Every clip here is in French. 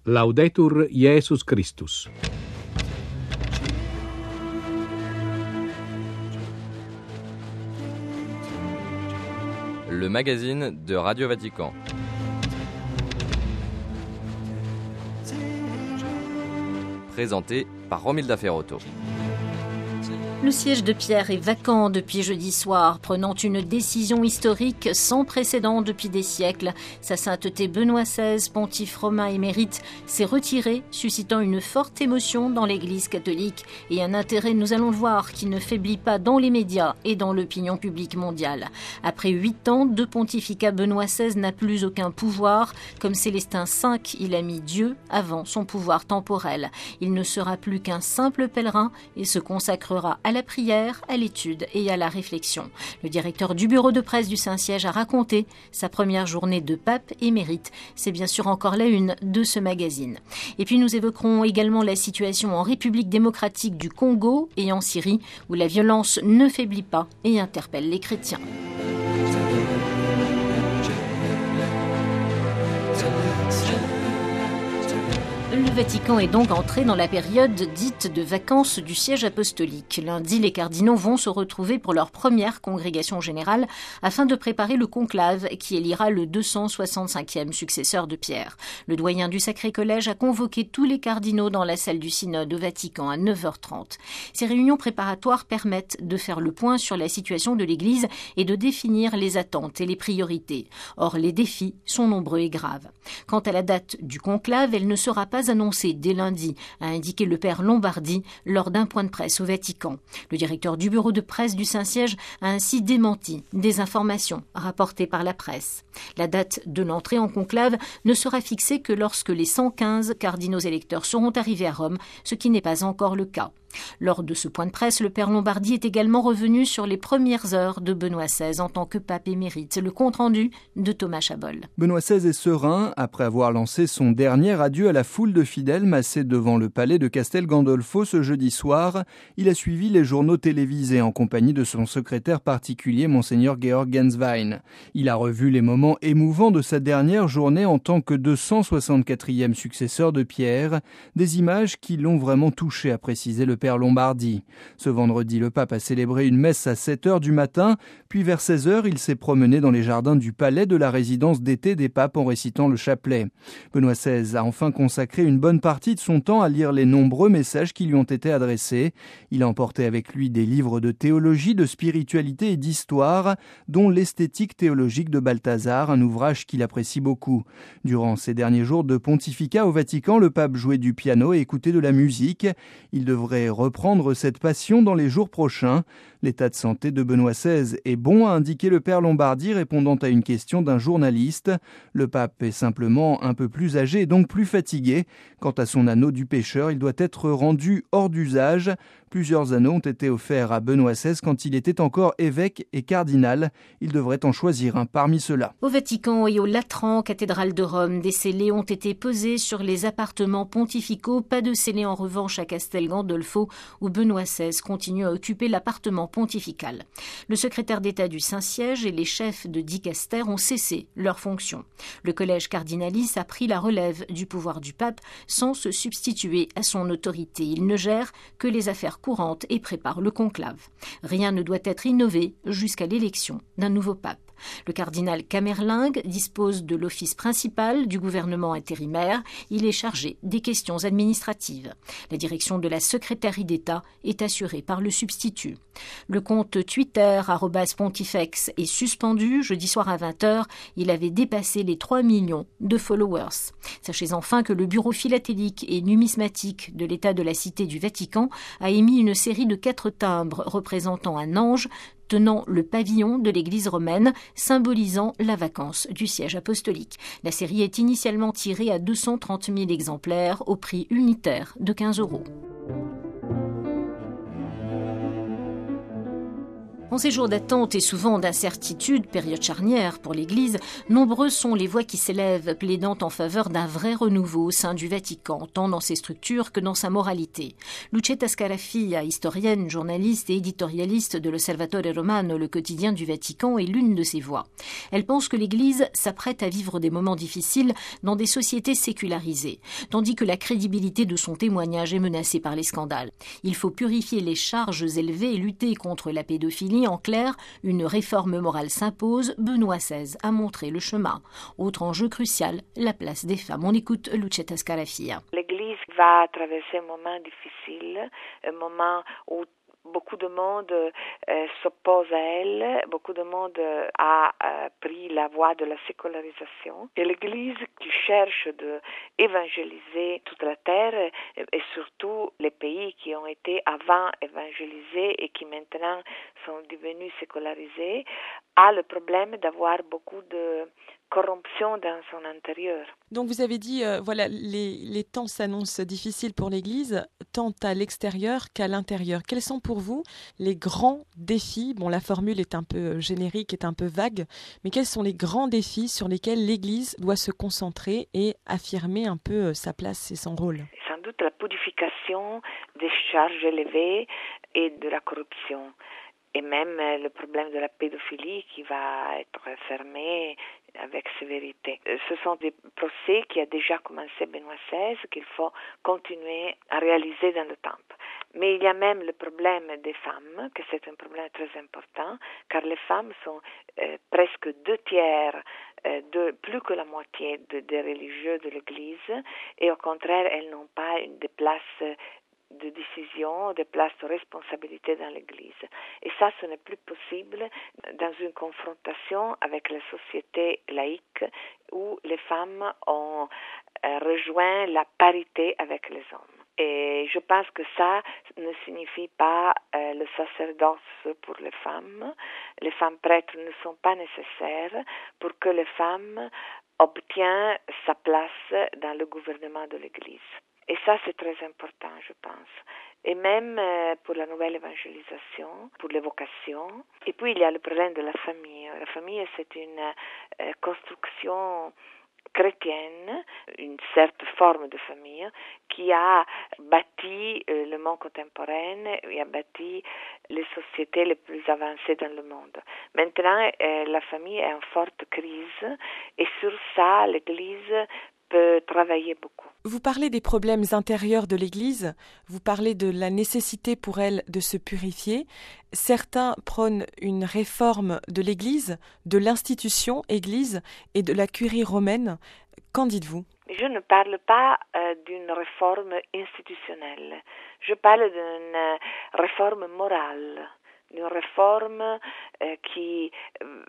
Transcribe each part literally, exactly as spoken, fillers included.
Laudetur Jesus Christus. Le magazine de Radio Vatican. Présenté par Romilda Ferrotto. Le siège de Pierre est vacant depuis jeudi soir, prenant une décision historique sans précédent depuis des siècles. Sa sainteté Benoît seize, pontife romain émérite, s'est retiré, suscitant une forte émotion dans l'Église catholique et un intérêt, nous allons le voir, qui ne faiblit pas dans les médias et dans l'opinion publique mondiale. Après huit ans de pontificat, Benoît seize n'a plus aucun pouvoir. Comme Célestin cinq, il a mis Dieu avant son pouvoir temporel. Il ne sera plus qu'un simple pèlerin et se consacrera à la prière, à l'étude et à la réflexion. Le directeur du bureau de presse du Saint-Siège a raconté sa première journée de pape émérite. C'est bien sûr encore la une de ce magazine. Et puis nous évoquerons également la situation en République démocratique du Congo et en Syrie, où la violence ne faiblit pas et interpelle les chrétiens. Le Vatican est donc entré dans la période dite de vacances du siège apostolique. Lundi, les cardinaux vont se retrouver pour leur première congrégation générale afin de préparer le conclave qui élira le deux cent soixante-cinquième successeur de Pierre. Le doyen du Sacré Collège a convoqué tous les cardinaux dans la salle du synode au Vatican à neuf heures trente. Ces réunions préparatoires permettent de faire le point sur la situation de l'Église et de définir les attentes et les priorités. Or, les défis sont nombreux et graves. Quant à la date du conclave, elle ne sera pas annoncée dès lundi, a indiqué le père Lombardi lors d'un point de presse au Vatican. Le directeur du bureau de presse du Saint-Siège a ainsi démenti des informations rapportées par la presse. La date de l'entrée en conclave ne sera fixée que lorsque les cent quinze cardinaux électeurs seront arrivés à Rome, ce qui n'est pas encore le cas. Lors de ce point de presse, le père Lombardi est également revenu sur les premières heures de Benoît seize en tant que pape émérite. Le compte-rendu de Thomas Chabol. Benoît seize est serein après avoir lancé son dernier adieu à la foule de fidèles massés devant le palais de Castel Gandolfo ce jeudi soir. Il a suivi les journaux télévisés en compagnie de son secrétaire particulier, Monseigneur Georg Genswein. Il a revu les moments émouvants de sa dernière journée en tant que deux cent soixante-quatrième successeur de Pierre, des images qui l'ont vraiment touché, a précisé le père Lombardi. Ce vendredi, le pape a célébré une messe à sept heures du matin, puis vers seize heures, il s'est promené dans les jardins du palais de la résidence d'été des papes en récitant le chapelet. Benoît seize a enfin consacré une bonne partie de son temps à lire les nombreux messages qui lui ont été adressés. Il a emporté avec lui des livres de théologie, de spiritualité et d'histoire, dont l'esthétique théologique de Balthazar, un ouvrage qu'il apprécie beaucoup. Durant ces derniers jours de pontificat au Vatican, le pape jouait du piano et écoutait de la musique. Il devrait reprendre cette passion dans les jours prochains. L'état de santé de Benoît seize est bon, a indiqué le père Lombardi répondant à une question d'un journaliste. Le pape est simplement un peu plus âgé et donc plus fatigué. Quant à son anneau du pêcheur, il doit être rendu hors d'usage. Plusieurs anneaux ont été offerts à Benoît seize quand il était encore évêque et cardinal. Il devrait en choisir un parmi ceux-là. Au Vatican et au Latran, cathédrale de Rome, des scellés ont été posés sur les appartements pontificaux. Pas de scellés en revanche à Castel Gandolfo, où Benoît seize continue à occuper l'appartement pontifical. Le secrétaire d'État du Saint-Siège et les chefs de dicaster ont cessé leurs fonctions. Le collège cardinalis a pris la relève du pouvoir du pape sans se substituer à son autorité. Il ne gère que les affaires courantes et prépare le conclave. Rien ne doit être innové jusqu'à l'élection d'un nouveau pape. Le cardinal Camerlingue dispose de l'office principal du gouvernement intérimaire. Il est chargé des questions administratives. La direction de la secrétairie d'État est assurée par le substitut. Le compte Twitter arobase pontifex est suspendu. Jeudi soir à vingt heures, il avait dépassé les trois millions de followers. Sachez enfin que le bureau philatélique et numismatique de l'État de la Cité du Vatican a émis une série de quatre timbres représentant un ange tenant le pavillon de l'église romaine, symbolisant la vacance du siège apostolique. La série est initialement tirée à deux cent trente mille exemplaires au prix unitaire de quinze euros. En ces jours d'attente et souvent d'incertitude, période charnière pour l'Église, nombreuses sont les voix qui s'élèvent plaidant en faveur d'un vrai renouveau au sein du Vatican, tant dans ses structures que dans sa moralité. Lucetta Scarafia, historienne, journaliste et éditorialiste de l'Osservatore Romano, le quotidien du Vatican, est l'une de ces voix. Elle pense que l'Église s'apprête à vivre des moments difficiles dans des sociétés sécularisées, tandis que la crédibilité de son témoignage est menacée par les scandales. Il faut purifier les charges élevées et lutter contre la pédophilie. En clair, une réforme morale s'impose. Benoît seize a montré le chemin. Autre enjeu crucial, la place des femmes. On écoute Lucetta Scarafia. L'Église va traverser un moment difficile, un moment où beaucoup de monde euh, s'oppose à elle, beaucoup de monde euh, a euh, pris la voie de la sécularisation. Et l'Église qui cherche d'évangéliser toute la terre et, et surtout les pays qui ont été avant évangélisés et qui maintenant sont devenus sécularisés, a le problème d'avoir beaucoup de corruption dans son intérieur. Donc vous avez dit, euh, voilà, les, les temps s'annoncent difficiles pour l'Église, tant à l'extérieur qu'à l'intérieur. Quels sont pour vous les grands défis ? Bon, la formule est un peu générique, est un peu vague, mais quels sont les grands défis sur lesquels l'Église doit se concentrer et affirmer un peu sa place et son rôle ? Sans doute la purification des charges élevées et de la corruption. Et même le problème de la pédophilie qui va être fermé avec sévérité. Ce sont des procès qui a déjà commencé Benoît seize, qu'il faut continuer à réaliser dans le temps. Mais il y a même le problème des femmes, que c'est un problème très important, car les femmes sont euh, presque deux tiers, euh, de, plus que la moitié de, des religieux de l'Église, et au contraire, elles n'ont pas une des places de décision, de place de responsabilité dans l'Église. Et ça, ce n'est plus possible dans une confrontation avec la société laïque où les femmes ont euh, rejoint la parité avec les hommes. Et je pense que ça ne signifie pas euh, le sacerdoce pour les femmes. Les femmes prêtres ne sont pas nécessaires pour que les femmes obtiennent sa place dans le gouvernement de l'Église. Et ça, c'est très important, je pense. Et même euh, pour la nouvelle évangélisation, pour les vocations. Et puis, il y a le problème de la famille. La famille, c'est une euh, construction chrétienne, une certaine forme de famille, qui a bâti euh, le monde contemporain, qui a bâti les sociétés les plus avancées dans le monde. Maintenant, euh, la famille est en forte crise, et sur ça, l'Église peut travailler beaucoup. Vous parlez des problèmes intérieurs de l'Église, vous parlez de la nécessité pour elle de se purifier. Certains prônent une réforme de l'Église, de l'institution Église et de la curie romaine. Qu'en dites-vous ? Je ne parle pas euh, d'une réforme institutionnelle, je parle d'une euh, réforme morale. Une réforme euh, qui euh,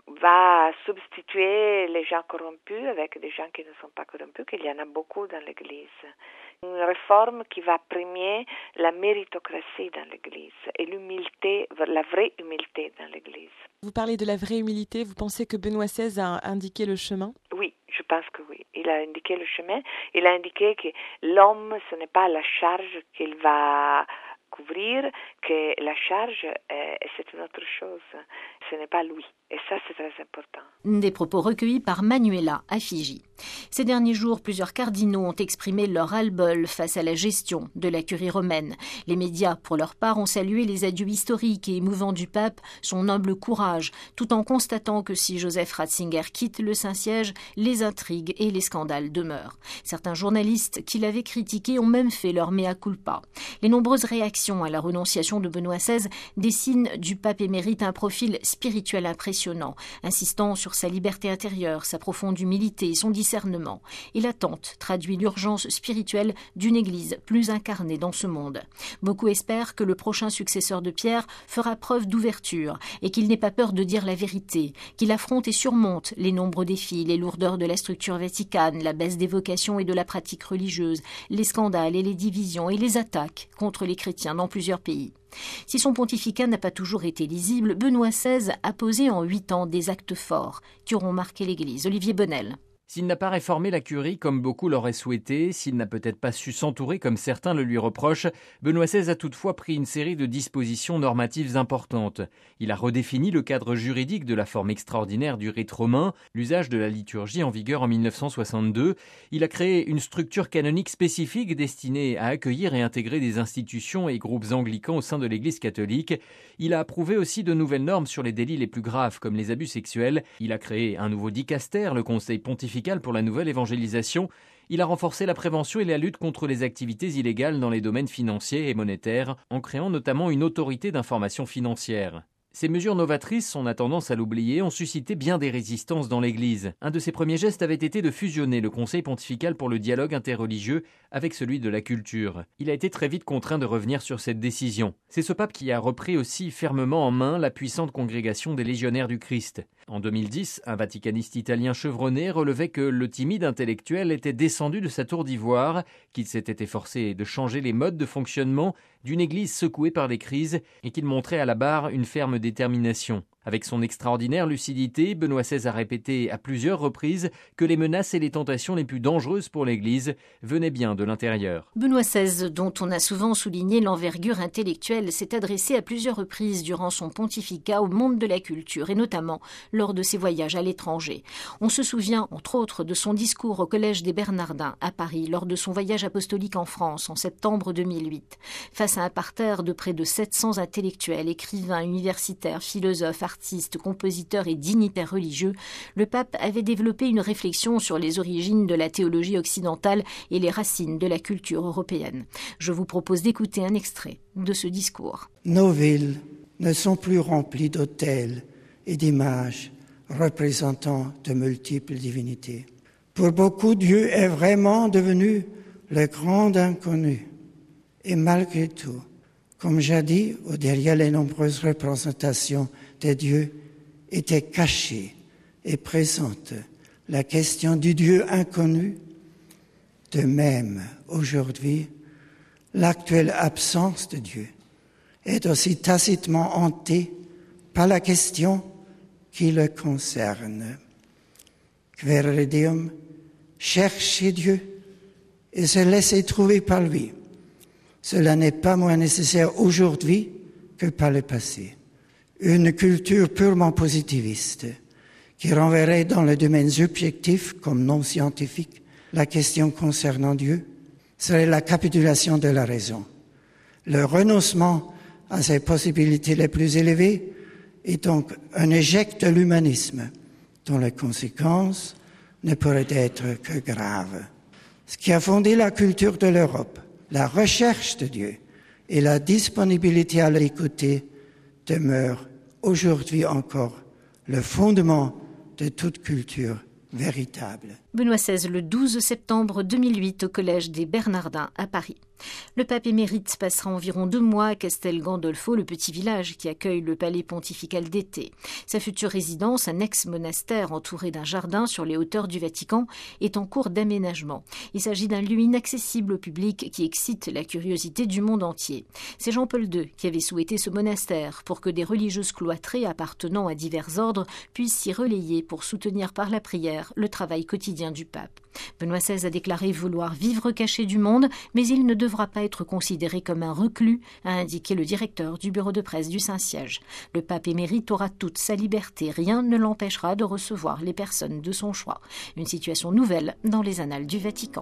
va substituer les gens corrompus avec des gens qui ne sont pas corrompus, qu'il y en a beaucoup dans l'Église. Une réforme qui va premier la méritocratie dans l'Église et l'humilité, la vraie humilité dans l'Église. Vous parlez de la vraie humilité, vous pensez que Benoît seize a indiqué le chemin ? Oui, je pense que oui. Il a indiqué le chemin, il a indiqué que l'homme, ce n'est pas la charge qu'il va couvrir, que la charge, euh, c'est une autre chose. Ce n'est pas lui. Et ça, c'est très important. Des propos recueillis par Manuela à Fiji. Ces derniers jours, plusieurs cardinaux ont exprimé leur ras-le-bol face à la gestion de la curie romaine. Les médias, pour leur part, ont salué les adieux historiques et émouvants du pape, son humble courage, tout en constatant que si Joseph Ratzinger quitte le Saint-Siège, les intrigues et les scandales demeurent. Certains journalistes qui l'avaient critiqué ont même fait leur mea culpa. Les nombreuses réactions à la renonciation de Benoît seize dessinent du pape émérite un profil spirituel impressionnant, insistant sur sa liberté intérieure, sa profonde humilité, son discernement. Et l'attente traduit l'urgence spirituelle d'une Église plus incarnée dans ce monde. Beaucoup espèrent que le prochain successeur de Pierre fera preuve d'ouverture et qu'il n'ait pas peur de dire la vérité, qu'il affronte et surmonte les nombreux défis, les lourdeurs de la structure vaticane, la baisse des vocations et de la pratique religieuse, les scandales et les divisions et les attaques contre les chrétiens dans plusieurs pays. Si son pontificat n'a pas toujours été lisible, Benoît seize a posé en huit ans des actes forts qui auront marqué l'Église. Olivier Bonnel. S'il n'a pas réformé la curie comme beaucoup l'auraient souhaité, s'il n'a peut-être pas su s'entourer comme certains le lui reprochent, Benoît seize a toutefois pris une série de dispositions normatives importantes. Il a redéfini le cadre juridique de la forme extraordinaire du rite romain, l'usage de la liturgie en vigueur en mille neuf cent soixante-deux. Il a créé une structure canonique spécifique destinée à accueillir et intégrer des institutions et groupes anglicans au sein de l'Église catholique. Il a approuvé aussi de nouvelles normes sur les délits les plus graves comme les abus sexuels. Il a créé un nouveau dicaster, le Conseil pontifical pour la nouvelle évangélisation. Il a renforcé la prévention et la lutte contre les activités illégales dans les domaines financiers et monétaires, en créant notamment une autorité d'information financière. Ces mesures novatrices, on a tendance à l'oublier, ont suscité bien des résistances dans l'Église. Un de ses premiers gestes avait été de fusionner le Conseil pontifical pour le dialogue interreligieux avec celui de la culture. Il a été très vite contraint de revenir sur cette décision. C'est ce pape qui a repris aussi fermement en main la puissante congrégation des Légionnaires du Christ. En deux mille dix, un vaticaniste italien chevronné relevait que le timide intellectuel était descendu de sa tour d'ivoire, qu'il s'était efforcé de changer les modes de fonctionnement d'une église secouée par les crises et qu'il montrait à la barre une ferme détermination. Avec son extraordinaire lucidité, Benoît seize a répété à plusieurs reprises que les menaces et les tentations les plus dangereuses pour l'Église venaient bien de l'intérieur. Benoît seize, dont on a souvent souligné l'envergure intellectuelle, s'est adressé à plusieurs reprises durant son pontificat au monde de la culture, et notamment lors de ses voyages à l'étranger. On se souvient, entre autres, de son discours au Collège des Bernardins à Paris, lors de son voyage apostolique en France en septembre deux mille huit. Face à un parterre de près de sept cents intellectuels, écrivains, universitaires, philosophes, artistes, artistes, compositeurs et dignitaires religieux, le pape avait développé une réflexion sur les origines de la théologie occidentale et les racines de la culture européenne. Je vous propose d'écouter un extrait de ce discours. Nos villes ne sont plus remplies d'autels et d'images représentant de multiples divinités. Pour beaucoup, Dieu est vraiment devenu le grand inconnu. Et malgré tout, comme jadis, derrière les nombreuses représentations de Dieu était cachée et présente la question du Dieu inconnu. De même, aujourd'hui, l'actuelle absence de Dieu est aussi tacitement hantée par la question qui le concerne. Quaere Deum, chercher Dieu et se laisser trouver par lui. Cela n'est pas moins nécessaire aujourd'hui que par le passé. Une culture purement positiviste qui renverrait dans le domaine subjectif comme non scientifique la question concernant Dieu serait la capitulation de la raison. Le renoncement à ses possibilités les plus élevées est donc un échec de l'humanisme dont les conséquences ne pourraient être que graves. Ce qui a fondé la culture de l'Europe, la recherche de Dieu et la disponibilité à l'écouter demeure aujourd'hui encore le fondement de toute culture véritable. Benoît seize, le douze septembre deux mille huit, au Collège des Bernardins à Paris. Le pape émérite passera environ deux mois à Castel Gandolfo, le petit village qui accueille le palais pontifical d'été. Sa future résidence, un ex-monastère entouré d'un jardin sur les hauteurs du Vatican, est en cours d'aménagement. Il s'agit d'un lieu inaccessible au public qui excite la curiosité du monde entier. C'est Jean-Paul deux qui avait souhaité ce monastère pour que des religieuses cloîtrées appartenant à divers ordres puissent s'y relayer pour soutenir par la prière le travail quotidien du pape. Benoît seize a déclaré vouloir vivre caché du monde, mais il ne devra pas être considéré comme un reclus, a indiqué le directeur du bureau de presse du Saint-Siège. Le pape émérite aura toute sa liberté, rien ne l'empêchera de recevoir les personnes de son choix. Une situation nouvelle dans les annales du Vatican.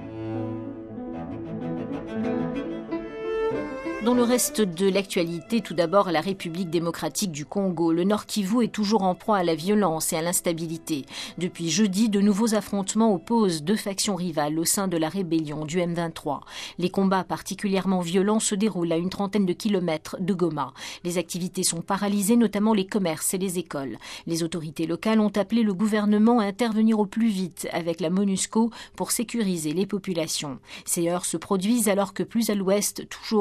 Dans le reste de l'actualité, tout d'abord la République démocratique du Congo. Le Nord Kivu est toujours en proie à la violence et à l'instabilité. Depuis jeudi, de nouveaux affrontements opposent deux factions rivales au sein de la rébellion du M vingt-trois. Les combats particulièrement violents se déroulent à une trentaine de kilomètres de Goma. Les activités sont paralysées, notamment les commerces et les écoles. Les autorités locales ont appelé le gouvernement à intervenir au plus vite avec la MONUSCO pour sécuriser les populations. Ces heurts se produisent alors que plus à l'ouest, toujours dans la même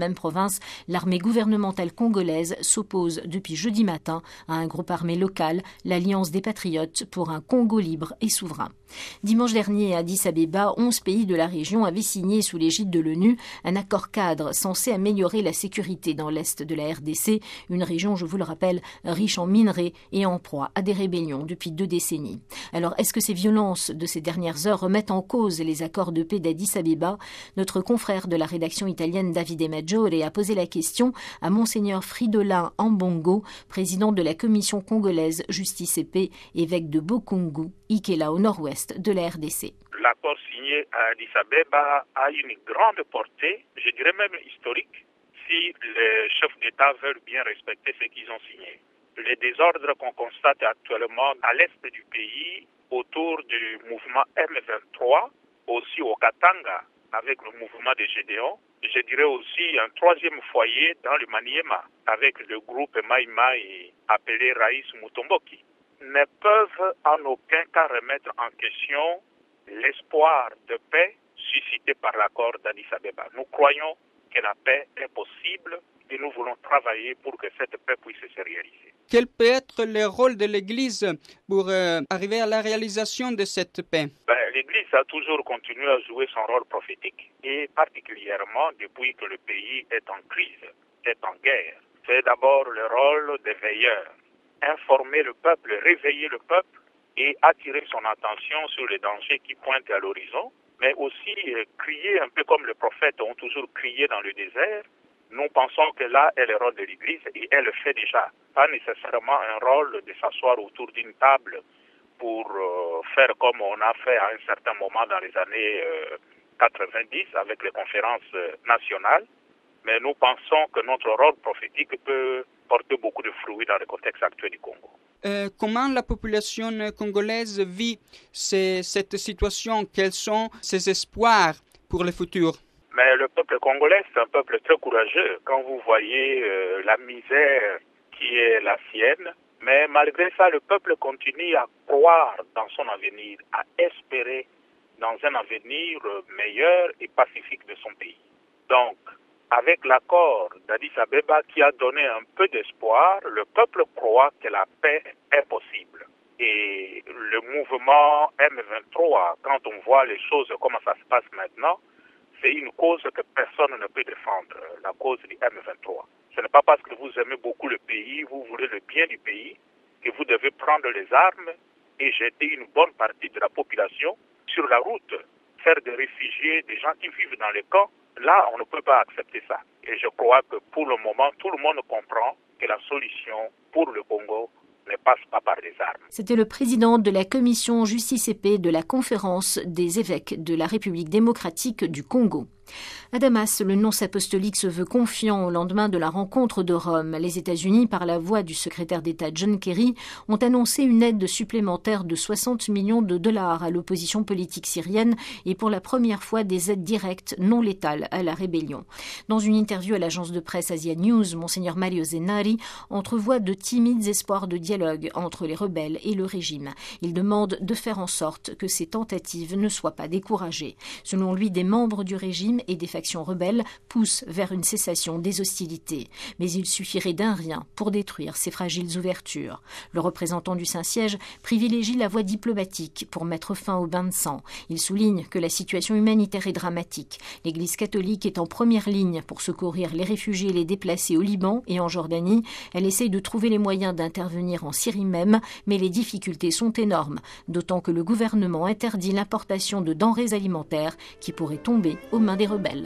même province, l'armée gouvernementale congolaise s'oppose depuis jeudi matin à un groupe armé local, l'Alliance des Patriotes pour un Congo libre et souverain. Dimanche dernier, à Addis Abeba, onze pays de la région avaient signé sous l'égide de l'ONU un accord cadre censé améliorer la sécurité dans l'est de la R D C, une région, je vous le rappelle, riche en minerais et en proie à des rébellions depuis deux décennies. Alors, est-ce que ces violences de ces dernières heures remettent en cause les accords de paix d'Addis Abeba? Notre confrère de la rédaction italienne Davide Maggiore a posé la question à Monseigneur Fridolin Ambongo, président de la commission congolaise Justice et Paix, évêque de Bokungu, Ikela au nord-ouest de la R D C. L'accord signé à Addis Abeba a une grande portée, je dirais même historique, si les chefs d'État veulent bien respecter ce qu'ils ont signé. Les désordres qu'on constate actuellement à l'est du pays, autour du mouvement M vingt-trois, aussi au Katanga, avec le mouvement des Gédéons, je dirais aussi un troisième foyer dans le Maniema, avec le groupe Mai Mai appelé Raïs Mutomboki, ne peuvent en aucun cas remettre en question l'espoir de paix suscité par l'accord d'Addis Abeba. Nous croyons que la paix est possible et nous voulons travailler pour que cette paix puisse se réaliser. Quel peut être le rôle de l'Église pour euh, arriver à la réalisation de cette paix? Ben, L'Église a toujours continué à jouer son rôle prophétique et particulièrement depuis que le pays est en crise, est en guerre. C'est d'abord le rôle des veilleurs. Informer le peuple, réveiller le peuple et attirer son attention sur les dangers qui pointent à l'horizon, mais aussi euh, crier un peu comme les prophètes ont toujours crié dans le désert. Nous pensons que là est le rôle de l'Église et elle le fait déjà. Pas nécessairement un rôle de s'asseoir autour d'une table pour euh, faire comme on a fait à un certain moment dans les années euh, quatre-vingt-dix avec les conférences euh, nationales. Mais nous pensons que notre rôle prophétique peut porter beaucoup de fruits dans le contexte actuel du Congo. Euh, comment la population congolaise vit ces, cette situation? Quels sont ses espoirs pour le futur? Mais le peuple congolais, c'est un peuple très courageux. Quand vous voyez euh, la misère qui est la sienne, mais malgré ça, le peuple continue à croire dans son avenir, à espérer dans un avenir meilleur et pacifique de son pays. Donc, avec l'accord d'Addis Abeba qui a donné un peu d'espoir, le peuple croit que la paix est possible. Et le mouvement M vingt-trois, quand on voit les choses, comment ça se passe maintenant, c'est une cause que personne ne peut défendre, la cause du M vingt-trois. Ce n'est pas parce que vous aimez beaucoup le pays, vous voulez le bien du pays, que vous devez prendre les armes et jeter une bonne partie de la population sur la route, faire des réfugiés, des gens qui vivent dans les camps. Là, on ne peut pas accepter ça. Et je crois que pour le moment, tout le monde comprend que la solution pour le Congo ne passe pas par les armes. C'était le président de la commission Justice et Paix de la conférence des évêques de la République démocratique du Congo. À Damas, le nonce apostolique se veut confiant au lendemain de la rencontre de Rome. Les États-Unis, par la voix du secrétaire d'État John Kerry, ont annoncé une aide supplémentaire de soixante millions de dollars à l'opposition politique syrienne et pour la première fois des aides directes non létales à la rébellion. Dans une interview à l'agence de presse Asia News, Monseigneur Mario Zenari entrevoit de timides espoirs de dialogue entre les rebelles et le régime. Il demande de faire en sorte que ces tentatives ne soient pas découragées. Selon lui, des membres du régime et des factions rebelles poussent vers une cessation des hostilités. Mais il suffirait d'un rien pour détruire ces fragiles ouvertures. Le représentant du Saint-Siège privilégie la voie diplomatique pour mettre fin au bain de sang. Il souligne que la situation humanitaire est dramatique. L'Église catholique est en première ligne pour secourir les réfugiés et les déplacés au Liban et en Jordanie. Elle essaye de trouver les moyens d'intervenir en Syrie même, mais les difficultés sont énormes, d'autant que le gouvernement interdit l'importation de denrées alimentaires qui pourraient tomber aux mains des rebelles.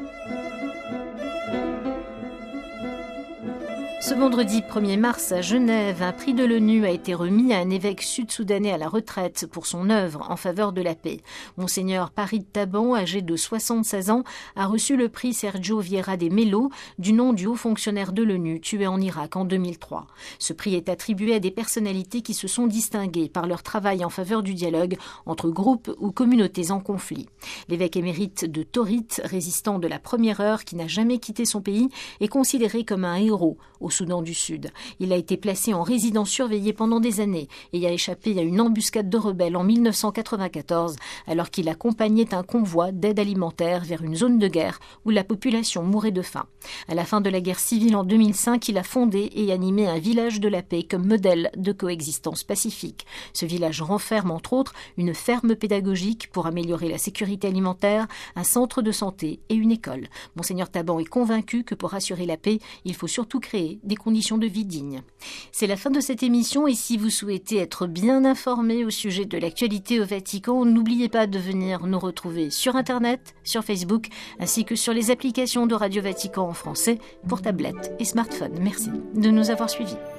Ce vendredi premier mars à Genève, un prix de l'ONU a été remis à un évêque sud-soudanais à la retraite pour son œuvre en faveur de la paix. Monseigneur Paris de Taban, âgé de soixante-seize ans, a reçu le prix Sergio Vieira de Mello du nom du haut fonctionnaire de l'ONU tué en Irak en deux mille trois. Ce prix est attribué à des personnalités qui se sont distinguées par leur travail en faveur du dialogue entre groupes ou communautés en conflit. L'évêque émérite de Torit, résistant de la première heure qui n'a jamais quitté son pays, est considéré comme un héros au Soudan du Sud. Il a été placé en résidence surveillée pendant des années et a échappé à une embuscade de rebelles en mille neuf cent quatre-vingt-quatorze alors qu'il accompagnait un convoi d'aide alimentaire vers une zone de guerre où la population mourait de faim. À la fin de la guerre civile en deux mille cinq, il a fondé et animé un village de la paix comme modèle de coexistence pacifique. Ce village renferme entre autres une ferme pédagogique pour améliorer la sécurité alimentaire, un centre de santé et une école. Monseigneur Taban est convaincu que pour assurer la paix, il faut surtout créer des conditions de vie dignes. C'est la fin de cette émission et si vous souhaitez être bien informé au sujet de l'actualité au Vatican, n'oubliez pas de venir nous retrouver sur Internet, sur Facebook, ainsi que sur les applications de Radio Vatican en français pour tablettes et smartphones. Merci de nous avoir suivis.